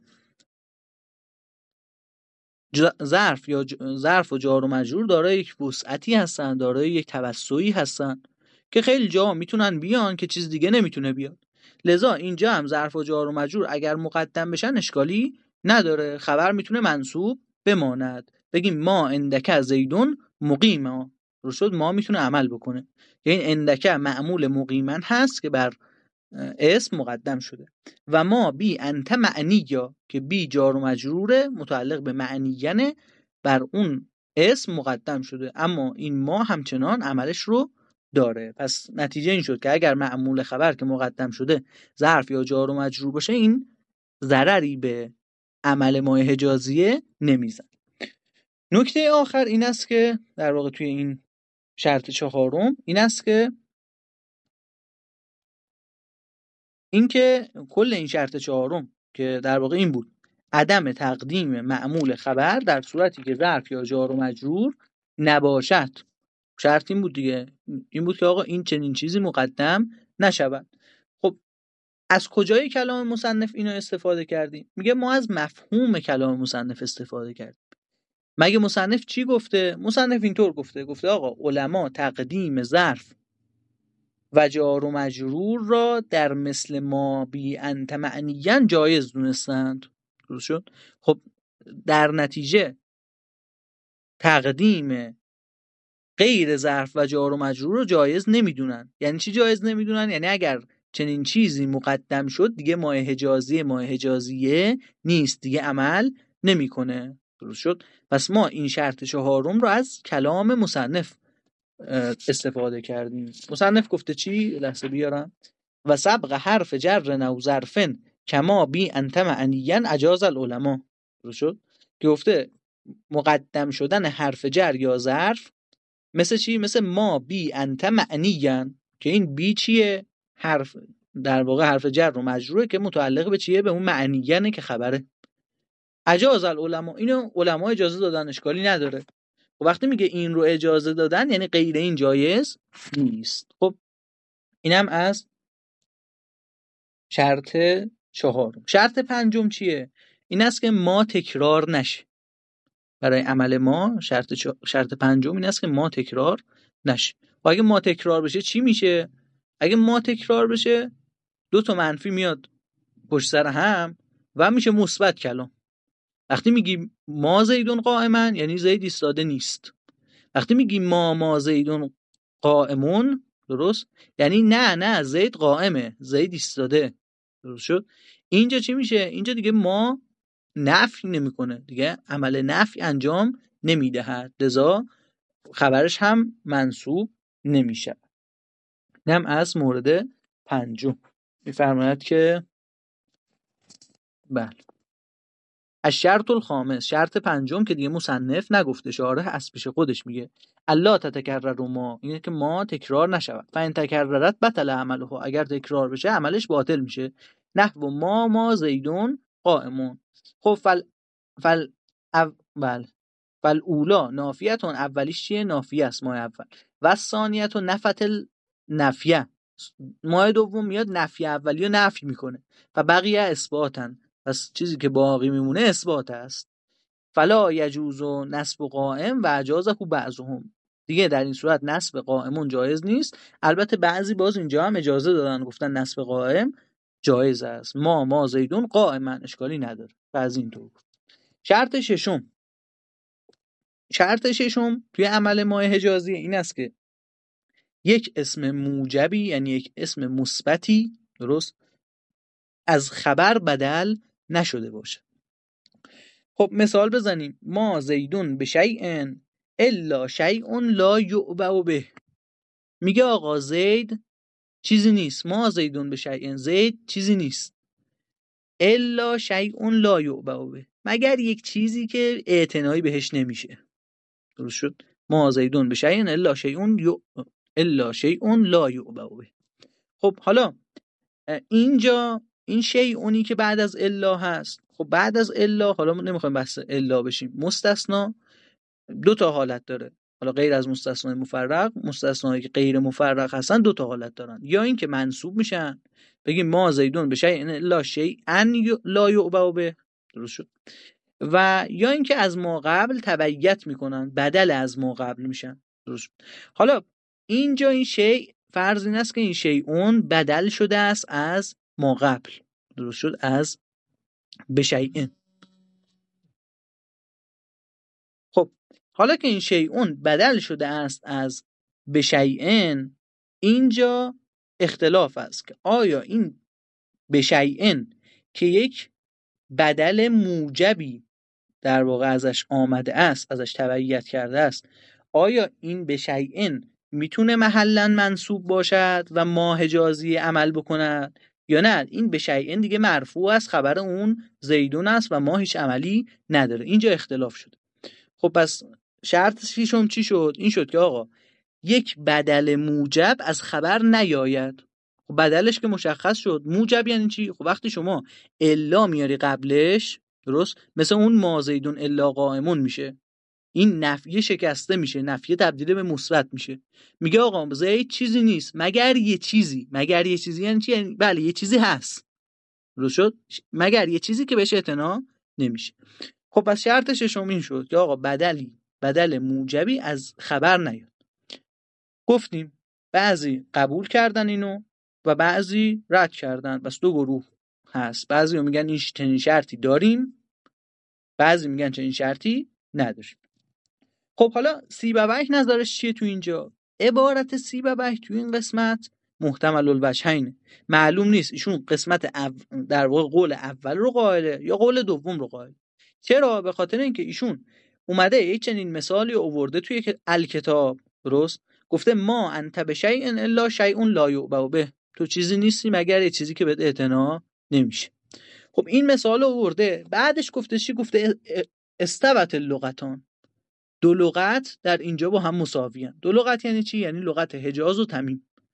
S1: ظرف و جار و مجرور دارای یک وسعتی هستن، دارای یک توسعی هستن که خیلی جا میتونن بیان که چیز دیگه نمیتونه بیاد. لذا اینجا هم ظرف و جار و مجرور اگر مقدم بشن اشکالی نداره، خبر میتونه منصوب بماند. بگیم ما اندک زیدون مقیما، رو شد، ما میتونه عمل بکنه. یعنی اندک معمول مقیمن هست که بر اسم مقدم شده و ما بی انت معنیه که بی جار و مجروره متعلق به معنیینه بر اون اسم مقدم شده، اما این ما همچنان عملش رو داره. پس نتیجه این شد که اگر معمول خبر که مقدم شده ظرف یا جار و مجرور باشه این ضرری به عمل ما حجازیه نمیزن. نکته آخر این است که در واقع توی این شرط چهارم این است که اینکه کل این شرط چهارم که در واقع این بود عدم تقدیم معمول خبر در صورتی که ظرف یا جار و مجرور نباشد. شرط این بود دیگه، این بود که آقا این چنین چیزی مقدم نشود. خب از کجای کلام مصنف اینو استفاده کردیم؟ میگه ما از مفهوم کلام مصنف استفاده کردیم. مگه مصنف چی گفته؟ مصنف اینطور گفته آقا علما تقدیم ظرف و جار و مجرور را در مثل ما بی انت معنیاً جایز دونستند، درست شد. خب در نتیجه تقدیم غیر ظرف و جار و مجرور رو جایز نمیدونن. یعنی چی جایز نمیدونن؟ یعنی اگر چنین چیزی مقدم شد دیگه مایه حجازیه نیست، دیگه عمل نمیکنه، درست شد. پس ما این شرط چهارم رو از کلام مصنف استفاده کردیم. مصنف گفته چی؟ لحظه بیارم. و سبق حرف جر نو ظرفن کما بی انت معنیاً اجاز العلماء، درست شد. که گفته مقدم شدن حرف جر یا ظرف مثل چی؟ مثل ما بی انت معنیاً، که این بی چیه؟ حرف در واقع حرف جر و مجروره که متعلق به چیه؟ به اون معنیگنه که خبره. اجاز العلماء، اینو علما اجازه دادن، اشکالی نداره. و وقتی میگه این رو اجازه دادن یعنی غیر این جایز نیست. خب اینم از شرط 4. شرط 5 چیه؟ این است که ما تکرار نشه. برای عمل ما شرط 5 این است که ما تکرار نشه. و اگه ما تکرار بشه چی میشه؟ اگه ما تکرار بشه 2 تا منفی میاد پشت سر هم و میشه مثبت کلام. وقتی میگی ما زیدون قائما یعنی زید ایستاده نیست. وقتی میگی ما زیدون قائمون، درست، یعنی نه زید قائمه، زید ایستاده. درست شد؟ اینجا چی میشه؟ اینجا دیگه ما نفی نمیکنه، دیگه عمل نفی انجام نمیدهد، لذا خبرش هم منصوب نمیشه. اینم از مورد 5. میفرماید که بله الشرط الخامس، شرط 5 که دیگه مصنف نگفته، شارح از پیش خودش میگه الا تتکرر ما، اینه که ما تکرار نشود. فان تکررت بطل عمله، اگر تکرار بشه عملش باطل میشه. نحو ما زیدون قائمون. خب بله فالاولا نافیتون، اولیش چیه؟ نافیه است، ماه اول. و ثانیت نفت نفیه، ماه دوم میاد نفی اولی رو نفی میکنه. و بقیه اثباتن، پس چیزی که باقی میمونه اثبات است. فلا یجوز نصب قائم و اجازه بعضهم، دیگه در این صورت نصب قائمون جایز نیست. البته بعضی باز اینجا هم اجازه دادن، گفتن نصب قائم جایز است. ما زیدون قائما، اشکالی نداره. بعضی اینطور. شرط ششم توی عمل ماه حجازی این است که یک اسم موجبی یعنی یک اسم مثبتی، درست، از خبر بدل نشده باشه. خب مثال بزنیم. ما زیدون به شیء الا شیء لا یعبأ به. میگه آقا زید چیزی نیست، ما زیدون به شیء، زید چیزی نیست، الا شیء لا یعبأ به، مگر یک چیزی که اعتنایی بهش نمیشه. درست شد؟ ما زیدون به شیء الا شیء لا یعبأ به. خب حالا اینجا این شیء که بعد از الا هست، خب بعد از الا، حالا ما نمیخوایم بحث الا بشیم، مستثنا 2 تا حالت داره. حالا غیر از مستثنای مفرق، مستثنایی که غیر مفرق هستن 2 تا حالت دارن. یا این که منصوب میشن، بگیم ما زیدون به شیء الا شیئا لا یعبأ به، درست شد؟ و یا این که از ما قبل تبعیت میکنن، بدل از ما قبل میشن، درست شد؟ حالا اینجا این شیء فرض این است که این شیئون بدل شده است از ما قبل، درست شد، از به شیء. خب حالا که این شیئون بدل شده است از به شیء، اینجا اختلاف است که آیا این به شیء که یک بدل موجبی در واقع ازش آمده است، ازش تبعیت کرده است، آیا این به شیء میتونه محلا منصوب باشد و ما حجازی عمل بکند، یا نه این به شیء دیگه مرفوع است، خبر اون زیدون است و ما هیچ عملی نداره. اینجا اختلاف شده. خب پس شرط 6 چی شد؟ این شد که آقا یک بدل موجب از خبر نیاید. خب بدلش که مشخص شد. موجب یعنی چی؟ خب وقتی شما الا میاری قبلش، درست، مثل اون ما زیدون الا قائمون میشه، این نفیه شکسته میشه، نفیه تبدیل به مثبت میشه. میگه آقا زید چیزی نیست مگر یه چیزی. مگر یه چیزی یعنی چی؟ یعنی بله یه چیزی هست، درست شد، مگر یه چیزی که بهش اعتنا نمیشه. خب پس شرط 6 این شد که آقا بدل موجبی از خبر نیاد. گفتیم بعضی قبول کردن اینو و بعضی رد کردن. بس 2 گروه هست. بعضی میگن این چنین شرطی داریم، بعضی میگن چنین شرطی نداریم. خب حالا سیبویه نظرش چیه تو اینجا؟ عبارت سیبویه تو این قسمت محتمل الوجهین، معلوم نیست ایشون قسمت در واقع قول اول رو قائله یا قول دوم رو قائله. چرا؟ به خاطر اینکه ایشون اومده یه چنین مثالی آورده توی الکتاب، درست، گفته ما انت بشیء الا شیء لا یعبأ به، تو چیزی نیستی مگر یه چیزی که بهت اعتنا نمیشه. خب این مثال آورده، بعدش گفته چی؟ گفته استوت اللغتان، 2 لغت در اینجا با هم مساویان. 2 لغت یعنی چی؟ یعنی لغت حجاز و تمیم.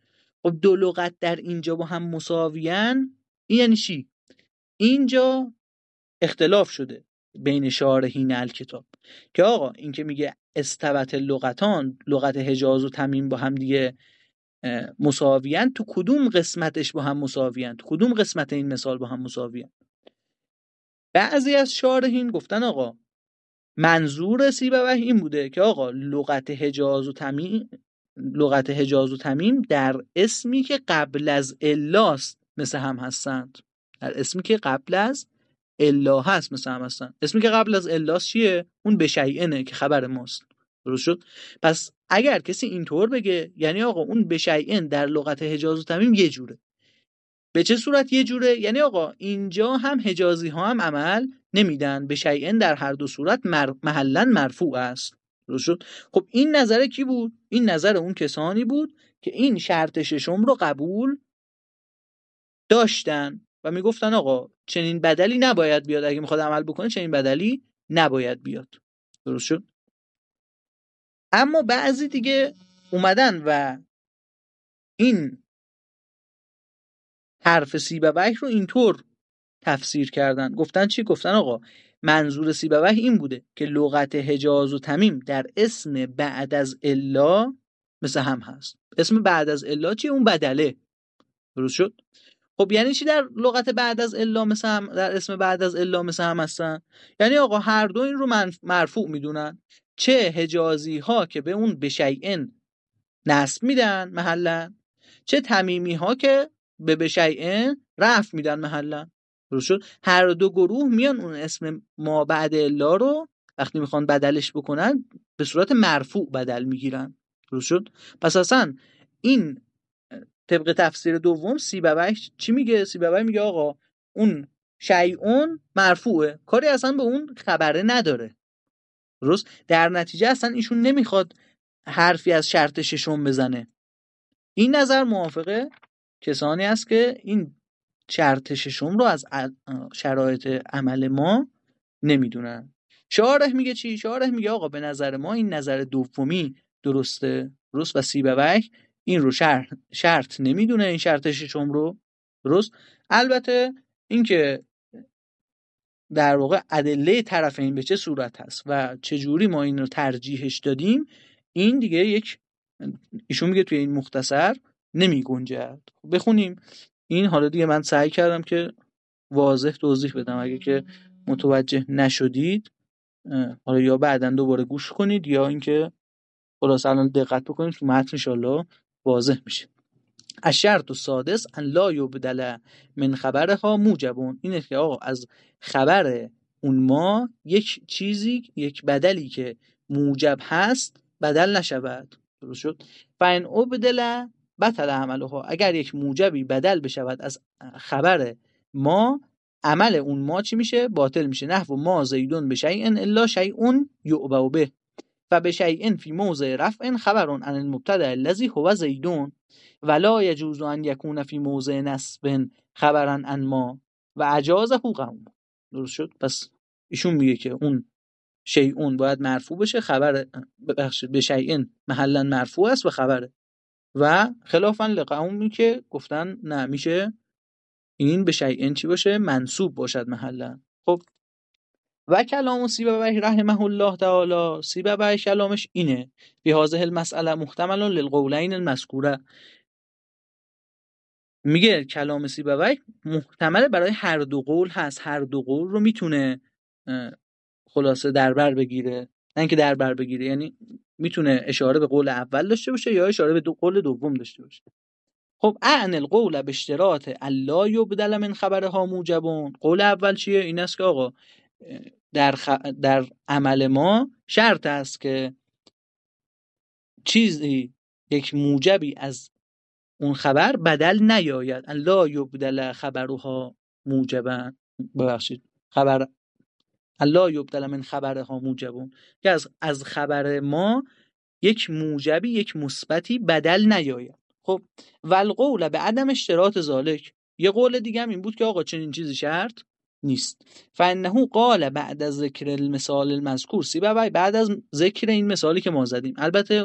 S1: خب دو لغت در اینجا با هم مساویان، این یعنی چی؟ اینجا اختلاف شده بین شارحین الکتاب که آقا این که میگه استوت لغتان، لغت حجاز و تمیم با هم دیگه مساویان، تو کدوم قسمتش با هم مساویان؟ تو کدوم قسمت این مثال با هم مساویان؟ بعضی از شارحین گفتن آقا منظور سیبویه این بوده که آقا لغت حجاز و تمیم در اسمی که قبل از الاست مثل هم هستند. در اسمی که قبل از الا هست مثل هم هستند. اسمی که قبل از الاست چیه؟ اون بشیئنه که خبر ماست. درست شد؟ پس اگر کسی اینطور بگه یعنی آقا اون بشیئن در لغت حجاز و تمیم یه جوره. به چه صورت یه جوره؟ یعنی آقا اینجا هم حجازی ها هم عمل نمیدن، به شیئن در هر دو صورت محلن مرفوع است. درست شد؟ خب این نظر کی بود؟ این نظر اون کسانی بود که این شرط ششم رو قبول داشتن و میگفتن آقا چنین بدلی نباید بیاد، اگه میخواد عمل بکنه چنین بدلی نباید بیاد. درست شد؟ اما بعضی دیگه اومدن و این حرف سیبویه رو اینطور تفسیر کردن. گفتن چی؟ گفتن آقا منظور سیبویه این بوده که لغت حجاز و تمیم در اسم بعد از الا مثل هم هست. اسم بعد از الا چیه؟ اون بدله. درست شد؟ خب یعنی چی در لغت بعد از الا مثل هم، در اسم بعد از الا مثل هم هستن؟ یعنی آقا هر دو این رو مرفوع میدونن، چه حجازی ها که به اون بشیئن نصب میدن محلا، چه تمیمی ها که به بشیئن رفع میدن محلا. درست شد؟ هر دو گروه میان اون اسم ما بعد الا رو وقتی میخوان بدلش بکنن به صورت مرفوع بدل میگیرن. درست شد؟ پس اصلا این طبق تفسیر دوم سیبویه چی میگه؟ سیبویه میگه آقا اون شیئون مرفوعه، کاری اصلا به اون خبره نداره. درست؟ در نتیجه اصلا ایشون نمیخواد حرفی از شرط ششم بزنه. این نظر موافقه کسانی است که این شرط ششم رو از شرایط عمل ما نمیدونن. شارح میگه چی؟ شارح میگه آقا به نظر ما این نظر دومی درسته. درست؟ و سیبویه این رو شرط نمیدونه، این شرط ششم رو. درست؟ البته این که در واقع ادله طرفین به چه صورت هست و چه جوری ما این رو ترجیحش دادیم، این دیگه یک ایشون میگه توی این مختصر نمی گنجد. بخونیم این. حالا دیگه من سعی کردم که واضح توضیح بدم، اگه که متوجه نشدید حالا یا بعداً دوباره گوش کنید یا اینکه خلاص الان دقت بکنید تو متن ان شاءالله واضح میشه. الشرط السادس ان لا یبدل من خبرها موجبون، اینه که آقا از خبر اون ما یک چیزی، یک بدلی که موجب هست بدل نشود. درست شد؟ فان ابدل بطل عملها، اگر یک موجبی بدل بشود از خبر ما، عمل اون ما چی میشه؟ باطل میشه. نحو ما زیدون بشیء الا شیء یعبأ به، فبشیء فی موضع رفع خبر عن المبتدأ الذی هو زیدون ولا یجوز ان یکون فی موضع نصب خبرا عن ما و اجازه قوم. درست شد؟ پس ایشون میگه که اون شیئون باید مرفوع بشه، خبر ببخشید بشیء محلا مرفوع است و خبره، و خلافا لقومی که گفتن نه میشه این بشیء چی باشه؟ منصوب باشد محلا. خب و کلام سیبویه رحمه الله تعالی، سیبویه کلامش اینه: فی هذه المسأله محتمل للقولین المذکوره، میگه کلام سیبویه محتمل برای هر دو قول هست، هر دو قول رو میتونه خلاصه در بر بگیره. نه اینکه در بر بگیره یعنی میتونه اشاره به قول اول داشته باشه یا اشاره به قول دوم داشته باشه. خب اعن القول باشتراط الا یبدل من خبرها موجبون، قول اول چیه؟ این است که آقا در عمل ما شرط است که چیزی، یک موجبی از اون خبر بدل نیاید. لا یبدل خبرها موجبا، ببخشید خبر لا یبدل من خبرها موجبون، که از خبر ما یک موجبی، یک مثبتی بدل نیاید. خب والقول به عدم اشتراط ذالک، یه قول دیگه هم این بود که آقا چنین چیزی شرط نیست. فانه قال بعد از ذکر المثال المذکور، سیبویه بعد از ذکر این مثالی که ما زدیم، البته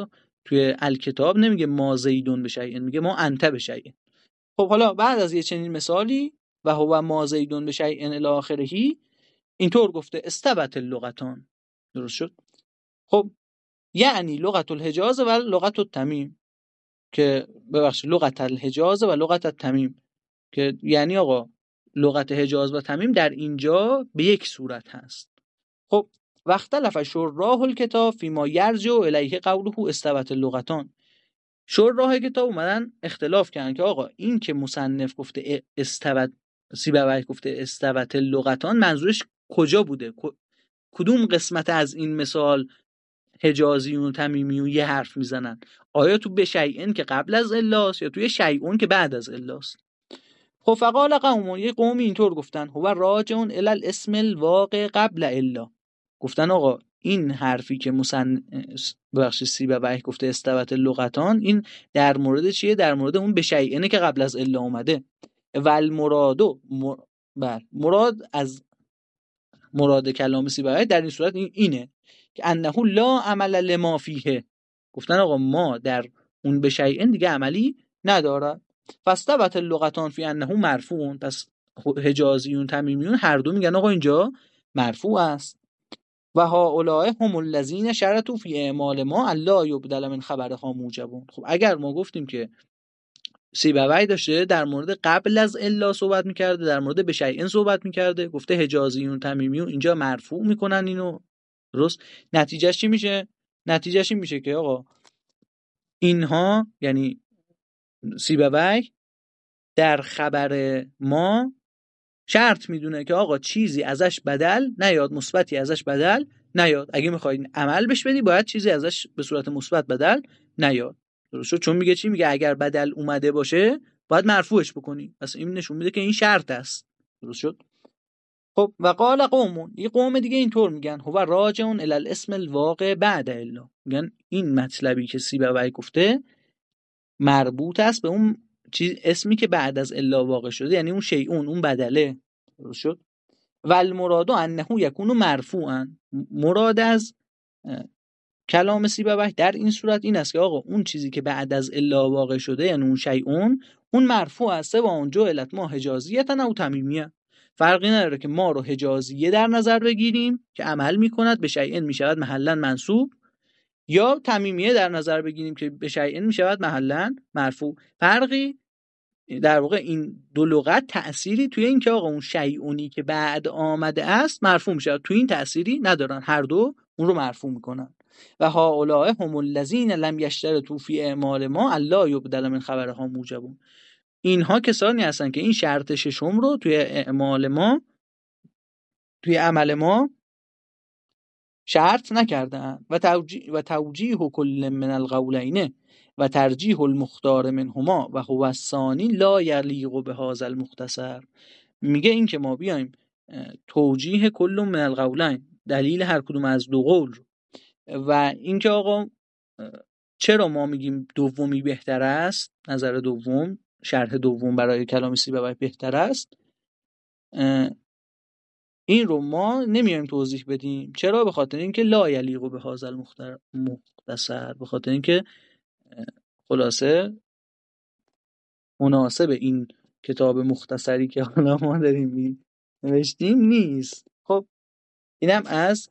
S1: توی الکتاب نمیگه ما زیدون بشیء، میگه ما انت بشیء. خب حالا بعد از یه چنین مثالی و هو ما زیدون بشیء الی آخره، اینطور گفته استبت اللغتان. درست شد؟ خب یعنی لغت الحجاز و لغت التمیم، که ببخشید لغت الحجاز و لغت التمیم، که یعنی آقا لغت حجاز و تمیم در اینجا به یک صورت هست. خب واختلف شراح الکتاب فیما یرجع الیه قوله استوت اللغتان. شراح کتاب اومدن اختلاف کردن که آقا این که مصنف گفته استوت، سیبوی گفته استوت اللغتان، منظورش کجا بوده؟ کدوم قسمت از این مثال حجازیون و تمیمیون یه حرف میزنن؟ آیا تو بشیئن که قبل از الاست یا توی شیئون که بعد از الاست؟ خب فقال قوم، یه قومی اینطور گفتن هو راجعون الی الاسم الواقع قبل الا. گفتن آقا این حرفی که ببخشید سیبوی گفته استوت اللغتان، این در مورد چیه؟ در مورد اون بشیئنه که قبل از الا اومده. و المرادو مراد از مراد کلام سیبوی در این صورت اینه که انه لا عمل لما فیه. گفتن آقا ما در اون بشیئن دیگه عملی نداره. فاستبت اللغتان فی انه مرفوع. پس حجازیون تمیمیون هر دو میگن آقا اینجا مرفوع است. و هؤلاء هم الذین شرطوا فی اعمال ما الا یبدل من خبرها موجبون. خب اگر ما گفتیم که سیبوی داشته در مورد قبل از الا صحبت میکرده، در مورد بشیئن صحبت میکرده، گفته حجازیون تمیمیون اینجا مرفوع میکنن اینو، درست؟ نتیجهش چی میشه؟ نتیجهش این میشه که آقا اینها یعنی سیبوی در خبر ما شرط میدونه که آقا چیزی ازش بدل نیاد، مثبتی ازش بدل نیاد. اگه میخواید عمل بش بدی باید چیزی ازش به صورت مثبت بدل نیاد. درست شد؟ چون میگه چی؟ میگه اگر بدل اومده باشه باید مرفوعش بکنی. پس این نشون میده که این شرط است. درست شد؟ خب و قال قوم، یه قوم دیگه اینطور میگن هو راجعون الی الاسم الواقع بعد الا. میگن این مطلبی که سیبوی گفته مربوط است به اون چیز اسمی که بعد از الا واقع شده، یعنی اون شیئون، اون بدله. درست شد؟ و المراد انه یکون مرفوعا. مراد از کلام سیبوی در این صورت این است که آقا اون چیزی که بعد از الا واقع شده یعنی اون شیئون، اون مرفوع است و اونجا علت ما حجازیتن او تمیمیه. فرقی نداره که ما رو حجازیه در نظر بگیریم که عمل میکند به شیئن میشود محلا منصوب، یا تمیمیه در نظر بگیریم که به شیئن میشود محلا مرفوع. فرقی در واقع این دو لغت تأثیری توی این که آقا اون شیئونی که بعد آمده است مرفوع میشه، توی این تأثیری ندارن، هر دو اون رو مرفوع میکنن. و هؤلاء هم الذین لم یشترطوا فی اعمال ما الا یبدل من خبرها موجبون. اینها کسانی هستن که این شرط ششم رو توی اعمال ما، توی عمل ما شرط نکردن. و توجیه کل من القولین و ترجیح المختار منهما و هو الثانی لا یلیق بهذا المختصر. میگه این که ما بیایم توجیه کل من القولین، دلیل هر کدوم از دو قول رو، و اینکه آقا چرا ما میگیم دومی بهتر است، نظر دوم، شرح دوم برای کلام سیبوی بهتر است، این رو ما نمیایم توضیح بدیم. چرا؟ به خاطر اینکه لا یلیق بهذا المختصر، به خاطر اینکه خلاصه مناسب این کتاب مختصری که حالا ما داریم نوشتیم نیست. خب اینم از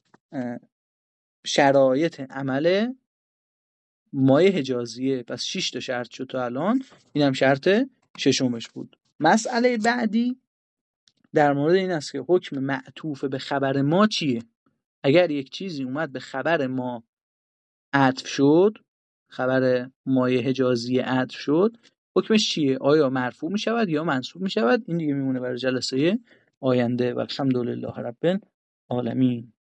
S1: شرایط عمل مایه حجازیه. پس 6 تا شرط شد تا الان، اینم شرط ششمش بود. مسئله بعدی در مورد این است که حکم معطوف به خبر ما چیه؟ اگر یک چیزی اومد به خبر ما عطف شد، خبر مایه حجازی عطف شد، حکمش چیه؟ آیا مرفوع می شود یا منصوب می شود؟ این دیگه میمونه برای جلسه آینده. و الحمدلله رب العالمین.